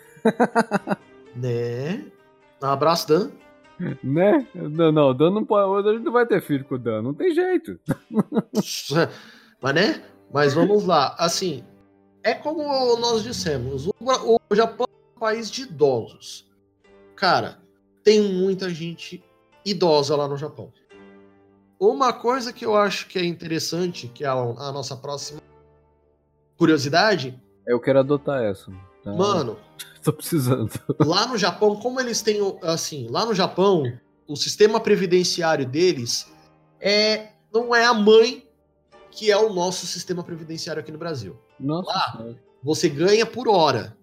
Né? Um abraço, Dan. Né? Não, Dan não pode, a gente não vai ter filho com o Dan, não tem jeito. Mas né? Mas vamos lá, assim, é como nós dissemos, o Japão é um país de idosos. Cara, tem muita gente idosa lá no Japão. Uma coisa que eu acho que é interessante, que é a nossa próxima curiosidade... Eu quero adotar essa. Tá? Mano... Tô precisando. Lá no Japão, como eles têm, assim, lá no Japão, o sistema previdenciário deles não é a mãe que é o nosso sistema previdenciário aqui no Brasil. Nossa. Lá, você ganha por hora.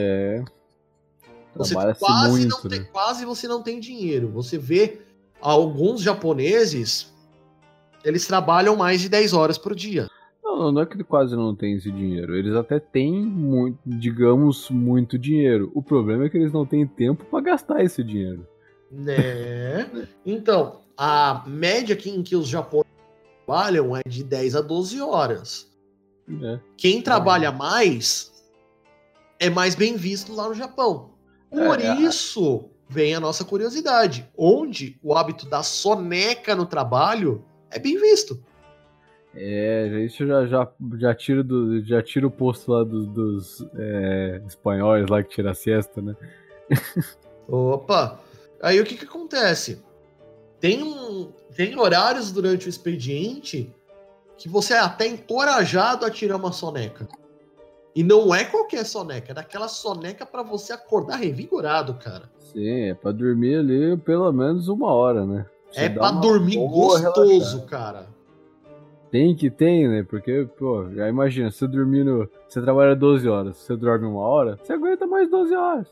Você quase você não tem dinheiro. Você vê alguns japoneses, eles trabalham mais de 10 horas por dia. Não é que quase não tem esse dinheiro. Eles até têm, muito dinheiro. O problema é que eles não têm tempo para gastar esse dinheiro. Né? Então, a média em que os japoneses trabalham é de 10 a 12 horas. Quem trabalha mais é mais bem visto lá no Japão. Por isso vem a nossa curiosidade, onde o hábito da soneca no trabalho é bem visto. Isso já tira o posto lá dos espanhóis lá que tira a siesta, né? Opa! Aí o que acontece? Tem horários durante o expediente que você é até encorajado a tirar uma soneca. E não é qualquer soneca, é daquela soneca pra você acordar revigorado, cara. Sim, é pra dormir ali pelo menos 1 hora, né? É pra dormir gostoso, cara. Tem, né? Porque, pô, já imagina, você trabalha 12 horas, você dorme 1 hora, você aguenta mais 12 horas.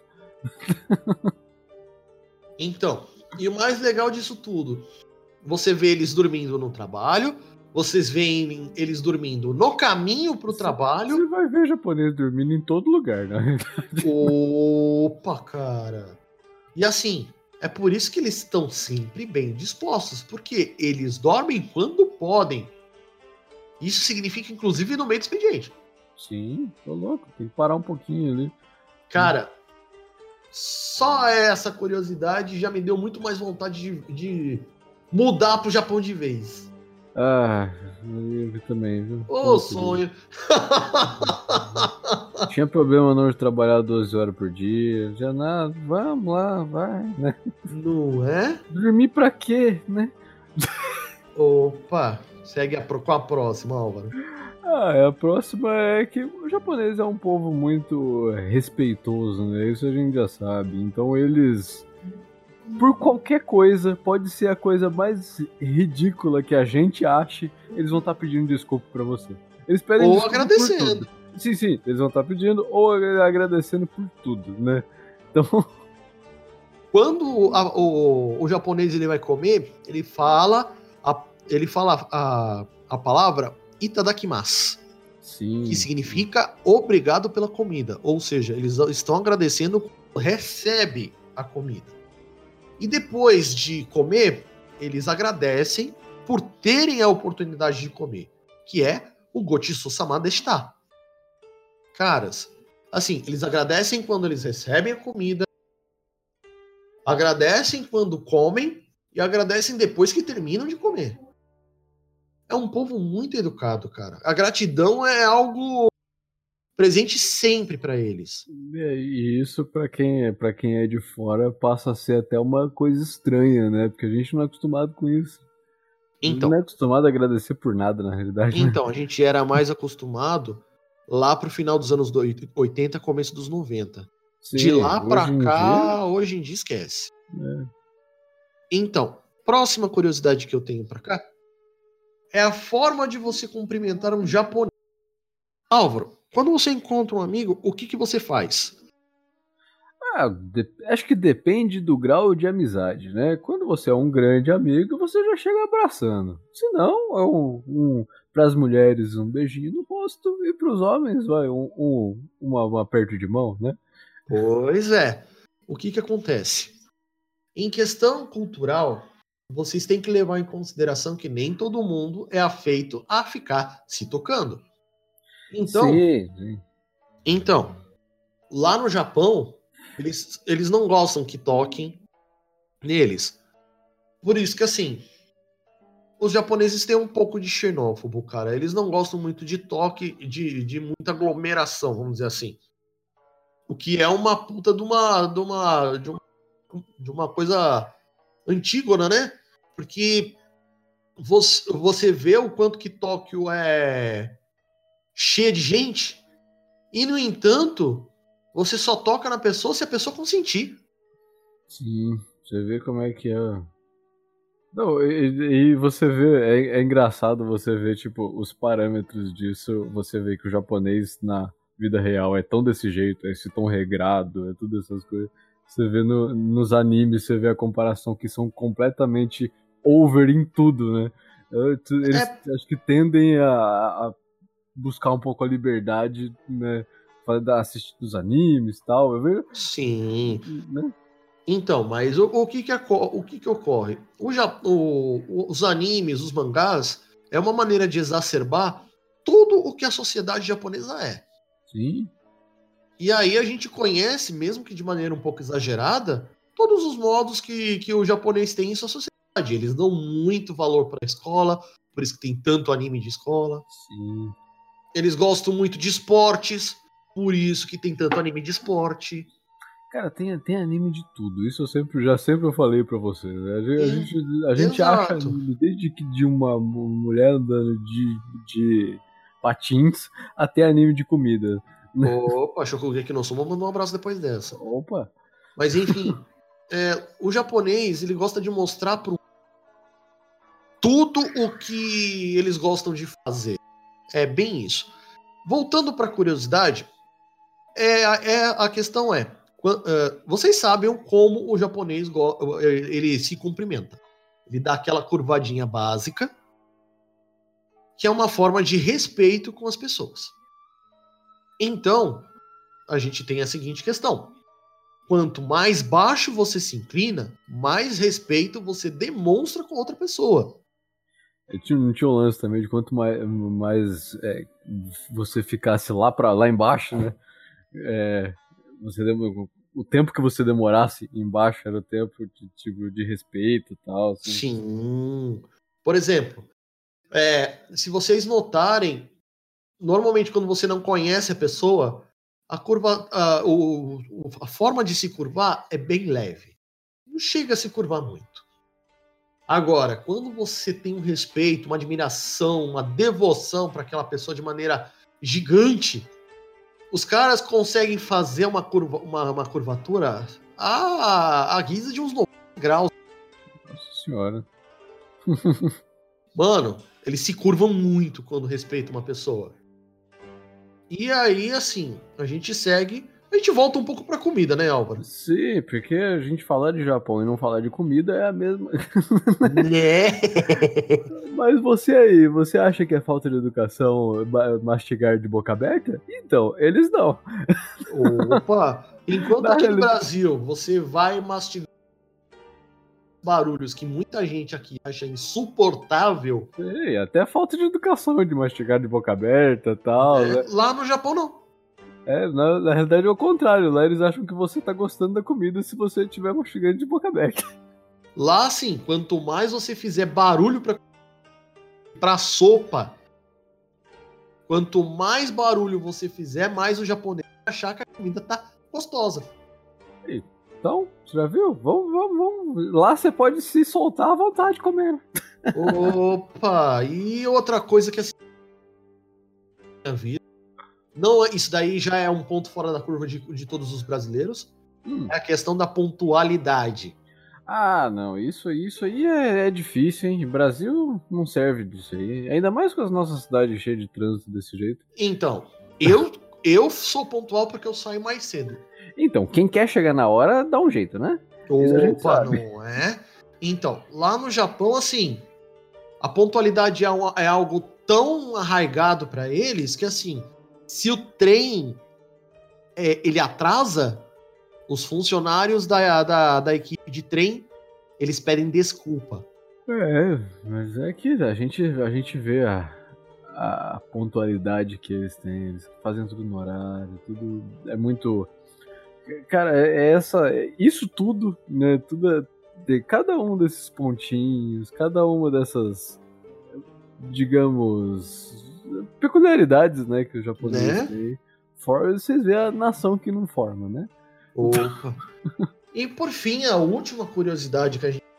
Então, e o mais legal disso tudo, você vê eles dormindo no trabalho, vocês veem eles dormindo no caminho pro trabalho. Você vai ver japonês dormindo em todo lugar, né? Opa, cara. E assim, é por isso que eles estão sempre bem dispostos, porque eles dormem quando podem. Isso significa, inclusive, no meio do expediente. Sim, tô louco, tem que parar um pouquinho ali. Cara, Só essa curiosidade já me deu muito mais vontade de mudar pro Japão de vez. Ah, eu também, viu? Ô, sonho. Tinha problema não de trabalhar 12 horas por dia. Já nada, vamos lá, vai, né? Não é? Dormir pra quê, né? Opa, segue com a próxima, Álvaro. A próxima é que o japonês é um povo muito respeitoso, né? Isso a gente já sabe. Então eles, por qualquer coisa, pode ser a coisa mais ridícula que a gente ache, eles vão estar pedindo desculpa pra você. Eles pedem Ou desculpa agradecendo. por tudo. Sim, eles vão estar pedindo ou agradecendo por tudo, né? Então, quando o japonês ele vai comer, ele fala a palavra itadakimasu, sim, que significa obrigado pela comida. Ou seja, eles estão agradecendo quando recebe a comida. E depois de comer, eles agradecem por terem a oportunidade de comer, que é o Gochisu-sama deshita. Caras, assim, eles agradecem quando eles recebem a comida, agradecem quando comem e agradecem depois que terminam de comer. É um povo muito educado, cara. A gratidão é algo presente sempre para eles. e isso pra quem é de fora passa a ser até uma coisa estranha, né? Porque a gente não é acostumado com isso. A gente não é Então, acostumado a agradecer por nada, na realidade. Né? a gente era mais acostumado lá pro final dos anos 80, começo dos 90. De Sim, lá pra hoje em dia. hoje em dia esquece. É. Então, próxima curiosidade que eu tenho pra cá é a forma de você cumprimentar um japonês. Álvaro, quando você encontra um amigo, o que você faz? Acho que depende do grau de amizade, né? Quando você é um grande amigo, você já chega abraçando. Se não, é para as mulheres um beijinho no rosto e para os homens vai um aperto de mão, né? Pois é. O que acontece? Em questão cultural, vocês têm que levar em consideração que nem todo mundo é afeito a ficar se tocando. Sim. Então, lá no Japão, eles não gostam que toquem neles. Por isso que, assim, os japoneses têm um pouco de xenófobo, cara. Eles não gostam muito de toque, de muita aglomeração, vamos dizer assim. O que é uma puta de uma coisa antígona, né? Porque você vê o quanto que Tóquio é cheia de gente e, no entanto, você só toca na pessoa se a pessoa consentir. Sim, você vê como é que é. Não, e você vê, é engraçado você ver, tipo, os parâmetros disso, você vê que o japonês na vida real é tão desse jeito, é esse tom regrado, é tudo essas coisas. Você vê nos animes, você vê a comparação que são completamente over em tudo, né? Eles acho que tendem a buscar um pouco a liberdade, né? Assistir os animes e tal. Eu vejo, Sim. né? Então, mas o que ocorre? Os animes, os mangás, é uma maneira de exacerbar tudo o que a sociedade japonesa é. Sim. E aí a gente conhece, mesmo que de maneira um pouco exagerada, todos os modos que o japonês tem em sua sociedade. Eles dão muito valor para a escola, por isso que tem tanto anime de escola. Sim. Eles gostam muito de esportes, por isso que tem tanto anime de esporte. Cara, tem anime de tudo. Isso eu sempre falei pra você. Né? A gente acha Exato. anime desde que de uma mulher andando de patins até anime de comida. Opa, Shokugeki no Soma mandou um abraço depois dessa. Opa! Mas enfim, o japonês ele gosta de mostrar pro tudo o que eles gostam de fazer. É bem isso. Voltando para a curiosidade, a questão vocês sabem como o japonês ele se cumprimenta. Ele dá aquela curvadinha básica, que é uma forma de respeito com as pessoas. Então, a gente tem a seguinte questão: quanto mais baixo você se inclina, mais respeito você demonstra com outra pessoa. Não tinha um lance também de quanto mais você ficasse lá embaixo, né? Você o tempo que você demorasse embaixo era o tempo de respeito e tal. Assim. Sim. Por exemplo, se vocês notarem, normalmente quando você não conhece a pessoa, a curva, a forma de se curvar é bem leve. Não chega a se curvar muito. Agora, quando você tem um respeito, uma admiração, uma devoção para aquela pessoa de maneira gigante, os caras conseguem fazer uma curvatura à guisa de uns 90 graus. Nossa senhora. Mano, eles se curvam muito quando respeitam uma pessoa. E aí, assim, a gente volta um pouco pra comida, né, Álvaro? Sim, porque a gente falar de Japão e não falar de comida é a mesma. Né? Mas você acha que é falta de educação mastigar de boca aberta? Então, eles não. Opa! Enquanto aqui no Brasil você vai mastigar barulhos que muita gente aqui acha insuportável. Sim, até falta de educação de mastigar de boca aberta e tal. Né? Lá no Japão, não. Na realidade é o contrário. Lá eles acham que você tá gostando da comida se você estiver mastigando de boca aberta. Lá, sim, quanto mais você fizer barulho pra sopa, quanto mais barulho você fizer, mais o japonês vai achar que a comida tá gostosa. Então, você já viu? Vamos. Lá você pode se soltar à vontade comendo. Opa! E outra coisa que assim, minha vida, não, isso daí já é um ponto fora da curva de todos os brasileiros. É a questão da pontualidade. Ah, não, isso aí é difícil, hein? O Brasil não serve disso aí. Ainda mais com as nossas cidades cheias de trânsito desse jeito. Então, eu sou pontual porque eu saio mais cedo. Então, quem quer chegar na hora, dá um jeito, né? Opa, não é? Então, lá no Japão, assim, a pontualidade é algo tão arraigado para eles que, assim, se o trem ele atrasa, os funcionários da equipe de trem, eles pedem desculpa. Mas é que a gente vê a pontualidade que eles têm, eles fazem tudo no horário, tudo é muito... Cara, isso tudo, né, tudo de cada um desses pontinhos, cada uma dessas, digamos, peculiaridades, né, que os japoneses têm, vocês veem a nação que não forma, né? Opa. E por fim, a última curiosidade que a gente...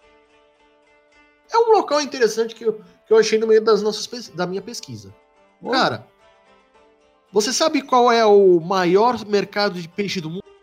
É um local interessante que eu achei no meio da minha pesquisa. Cara, você sabe qual é o maior mercado de peixe do mundo?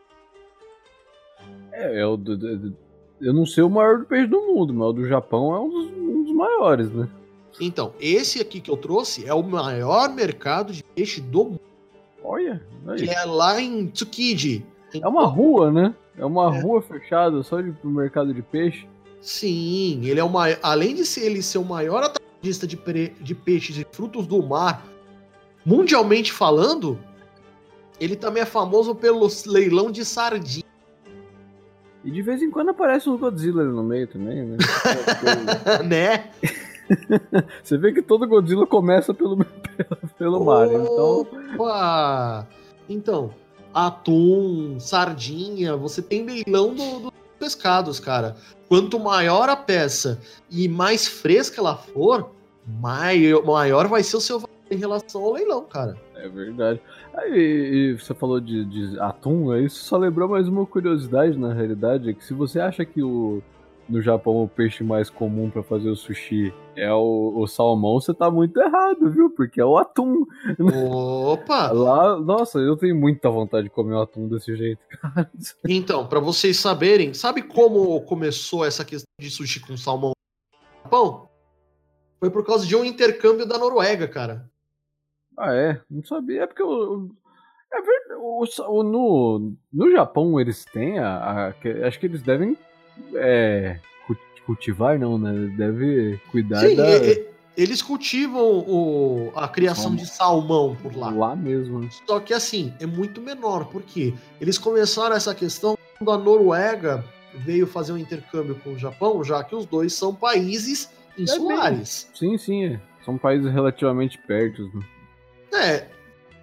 Eu não sei o maior do peixe do mundo, mas o do Japão é um dos maiores, né? Então, esse aqui que eu trouxe é o maior mercado de peixe do mundo. Olha, aí. Que é lá em Tsukiji. É uma rua, né? É uma rua fechada só pro mercado de peixe. Sim, ele é além de ele ser o maior atacadista de peixes e frutos do mar, mundialmente falando, ele também é famoso pelo leilão de sardinha. E de vez em quando aparece um Godzilla ali no meio também, né? Né? Você vê que todo Godzilla começa pelo mar, então... Opa! Então, atum, sardinha, você tem leilão dos pescados, cara. Quanto maior a peça e mais fresca ela for, maior vai ser o seu valor em relação ao leilão, cara. É verdade. Aí você falou de atum, isso só lembrou mais uma curiosidade, na realidade, é que se você acha que no Japão o peixe mais comum para fazer o sushi é o salmão, você tá muito errado, viu? Porque é o atum. Opa! Lá, nossa, eu tenho muita vontade de comer o atum desse jeito, cara. Então, para vocês saberem, sabe como começou essa questão de sushi com salmão no Japão? Foi por causa de um intercâmbio da Noruega, cara. Ah, é? Não sabia. É porque é verdade, no Japão eles têm acho que eles devem cultivar, não, né? Deve cuidar eles cultivam a criação de salmão por lá. Lá mesmo. Né? Só que assim, é muito menor, porque eles começaram essa questão quando a Noruega veio fazer um intercâmbio com o Japão, já que os dois são países insulares. Sim. São países relativamente perto. Né?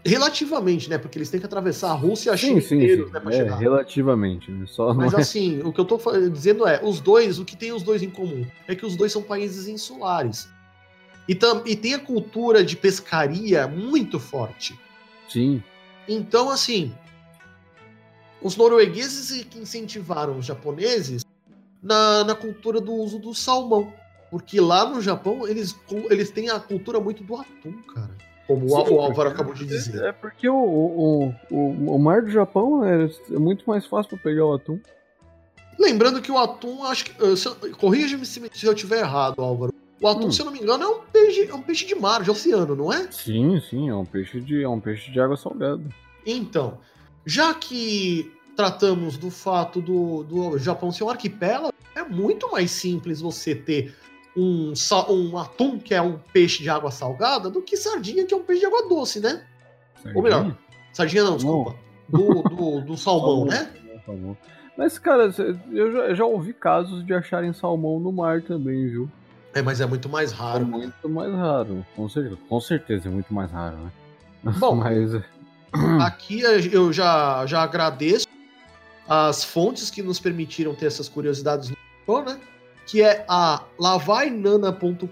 Relativamente, né? Porque eles têm que atravessar a Rússia e a Sim, China inteiros, né, pra chegar. Relativamente, né? Mas assim, o que eu tô dizendo o que tem os dois em comum é que os dois são países insulares. E tem a cultura de pescaria muito forte. Sim. Então, assim, os noruegueses que incentivaram os japoneses na cultura do uso do salmão. Porque lá no Japão, eles têm a cultura muito do atum, cara. Como o Álvaro acabou de dizer. É porque o mar do Japão é muito mais fácil para pegar o atum. Lembrando que o atum, acho que. Corrija-me se eu estiver errado, Álvaro. O atum, se eu não me engano, é um peixe de mar, de oceano, não é? Sim, é um peixe de água salgada. Então, já que tratamos do fato do Japão ser um arquipélago, é muito mais simples você ter um atum, que é um peixe de água salgada, do que sardinha, que é um peixe de água doce, né? Sardinha? Ou melhor, sardinha não, desculpa. Do salmão, né? Salmão. Mas, cara, eu já ouvi casos de acharem salmão no mar também, viu? Mas é muito mais raro. É muito mais raro. Com certeza é muito mais raro, né? Bom, aqui eu já agradeço as fontes que nos permitiram ter essas curiosidades no Japão, né? Que é a lavainana.com.br,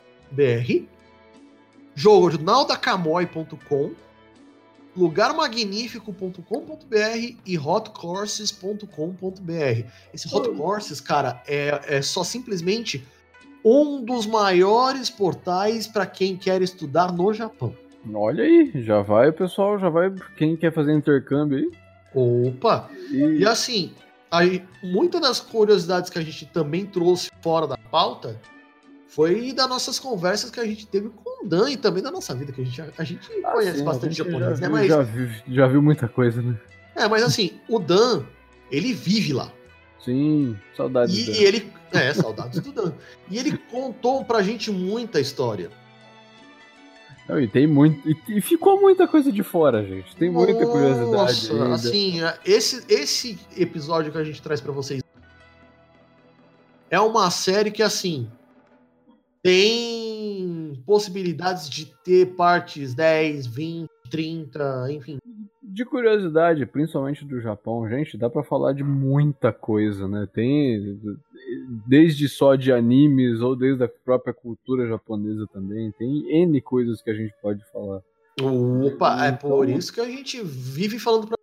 jornaldacamoy.com, lugarmagnífico.com.br e hotcourses.com.br. Esse Hotcourses, cara, é só simplesmente um dos maiores portais para quem quer estudar no Japão. Olha aí, o pessoal já vai, quem quer fazer intercâmbio aí. Opa! E assim, muitas das curiosidades que a gente também trouxe fora da pauta foi das nossas conversas que a gente teve com o Dan e também da nossa vida, que a gente conhece bastante japonês, né? Mas já viu muita coisa, né? Mas assim, o Dan, ele vive lá. Sim, saudades do Dan. Saudades do Dan. E ele contou pra gente muita história. E tem muito. E ficou muita coisa de fora, gente. Tem muita curiosidade. Nossa, assim, esse episódio que a gente traz pra vocês é uma série que, assim, tem possibilidades de ter partes 10, 20, 30, enfim. De curiosidade, principalmente do Japão, gente, dá pra falar de muita coisa, né? Tem desde só de animes ou desde a própria cultura japonesa também. Tem N coisas que a gente pode falar. Opa, é por isso que a gente vive falando pra...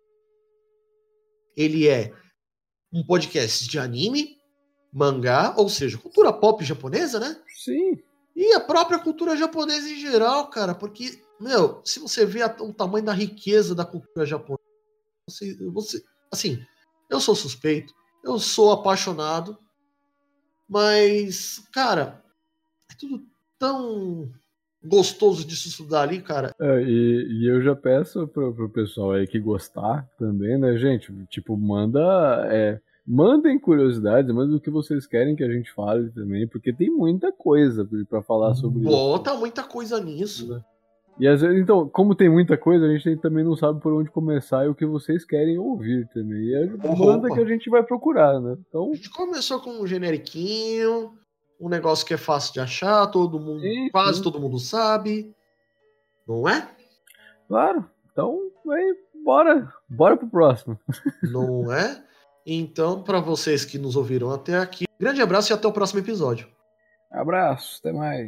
Ele é um podcast de anime, mangá, ou seja, cultura pop japonesa, né? Sim. E a própria cultura japonesa em geral, cara, porque... se você vê o tamanho da riqueza da cultura japonesa, você, assim, eu sou suspeito, eu sou apaixonado, mas, cara, é tudo tão gostoso de se estudar ali, cara. E eu já peço pro pessoal aí que gostar também, né, gente? Tipo, mandem curiosidades, mandem o que vocês querem que a gente fale também, porque tem muita coisa pra falar sobre isso. Bota muita coisa nisso. Né? E às vezes, então, como tem muita coisa, a gente também não sabe por onde começar e o que vocês querem ouvir também. E manda que a gente vai procurar, né? Então... A gente começou com um generiquinho, um negócio que é fácil de achar, todo mundo mundo sabe, não é? Claro. Então, bora pro próximo. Não é? Então, para vocês que nos ouviram até aqui, grande abraço e até o próximo episódio. Abraço, até mais.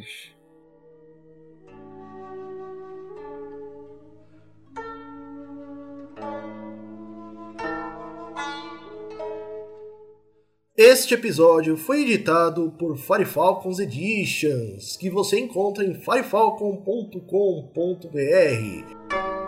Este episódio foi editado por Firefalcons Editions, que você encontra em firefalcon.com.br.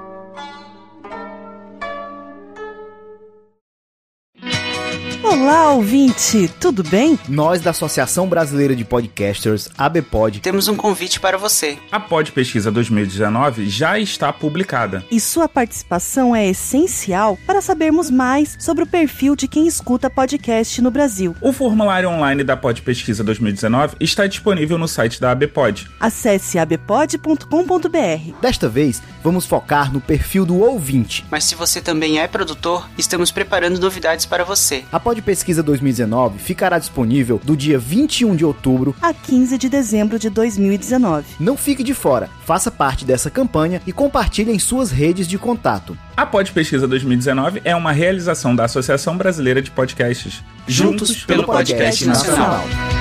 Olá, ouvinte, tudo bem? Nós da Associação Brasileira de Podcasters, ABPOD, temos um convite para você. A Pod Pesquisa 2019 já está publicada. E sua participação é essencial para sabermos mais sobre o perfil de quem escuta podcast no Brasil. O formulário online da Pod Pesquisa 2019 está disponível no site da ABPOD. Acesse abpod.com.br. Desta vez, vamos focar no perfil do ouvinte. Mas se você também é produtor, estamos preparando novidades para você. A Pod Pesquisa 2019 ficará disponível do dia 21 de outubro a 15 de dezembro de 2019. Não fique de fora, faça parte dessa campanha e compartilhe em suas redes de contato. A Pod Pesquisa 2019 é uma realização da Associação Brasileira de Podcasts. Juntos pelo Podcast Nacional.